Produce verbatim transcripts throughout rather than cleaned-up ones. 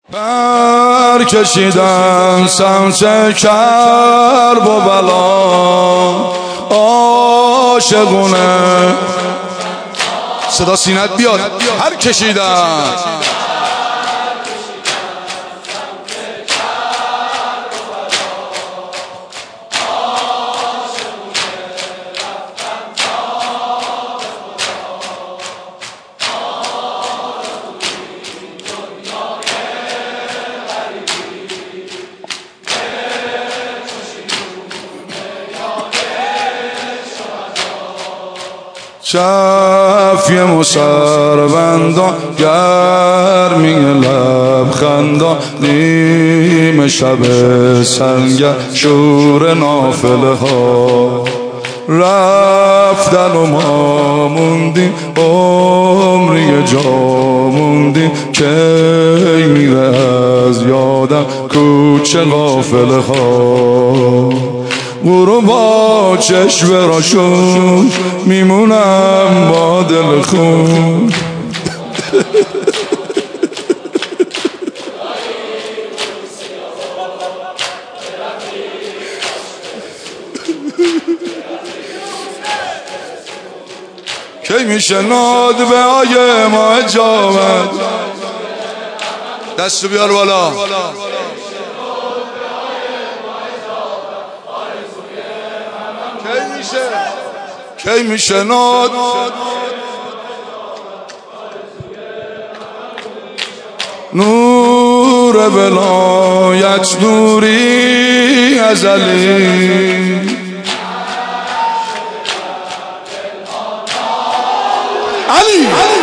پر کشیدن سمت کرب و بلا عاشقونه صدا سینت بیاد. پر کشیدن شفی مسربندان گرمی لبخندان نیم شب سنگر شور نافله ها رفتن و ما موندیم عمری جا موندیم که میره از یادم کوچه غافله ها برو با چشم راشون میمونم با دل خون کی میشه ندبه های ما اجابت دستو بیار بالا کی میشه ناد نور ولایت نوری ازلی علی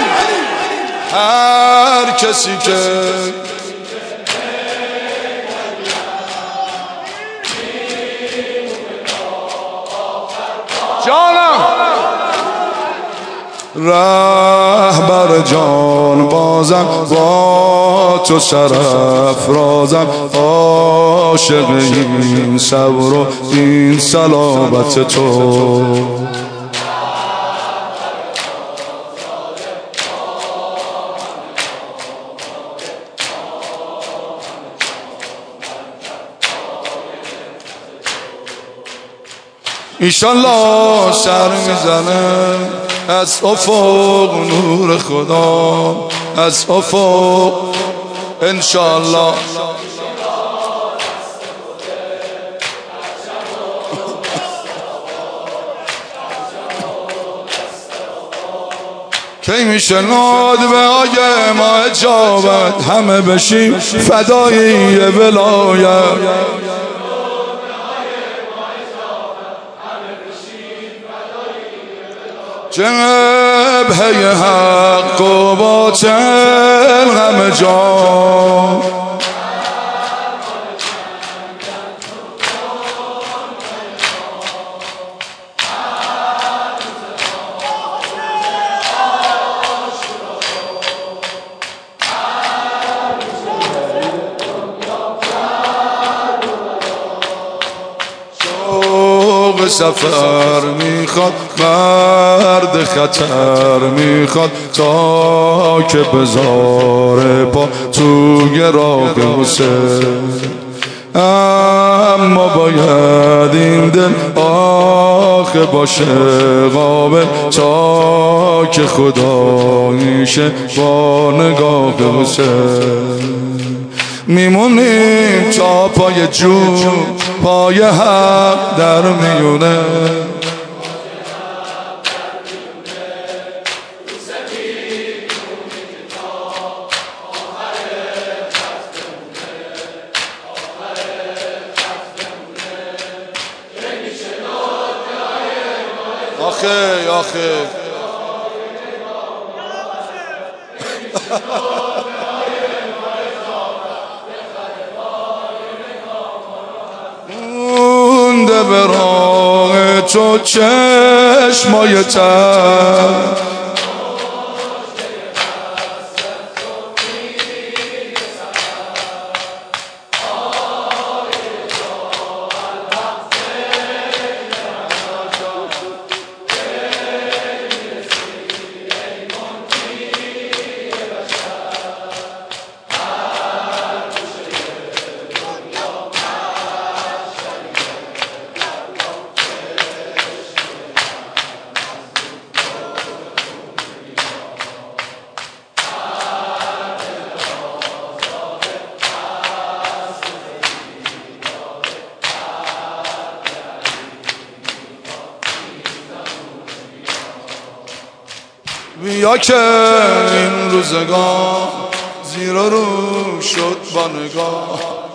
هر کسی که جانم رهبر جان بازم با تو سرافرازم عاشق این صبر و این صلابت تو ایشالله سر میزنه از افق نور خدا از افق انشالله کی میشه ندبه های ما اجابت همه بشیم فدایی ولایت جبهه حق و باطل همه جا سفر میخواد مرد خطر میخواد تا که بذاره پا توی راه حسین اما باید این دل آخه باشه قابل تا که خدا میشه با نگاه حسین میمونیم تا پای جون پای حق در میونه آخه آخه مونده به راه تو چشمای تر یا که این روزگار زیر رو شد با نگاه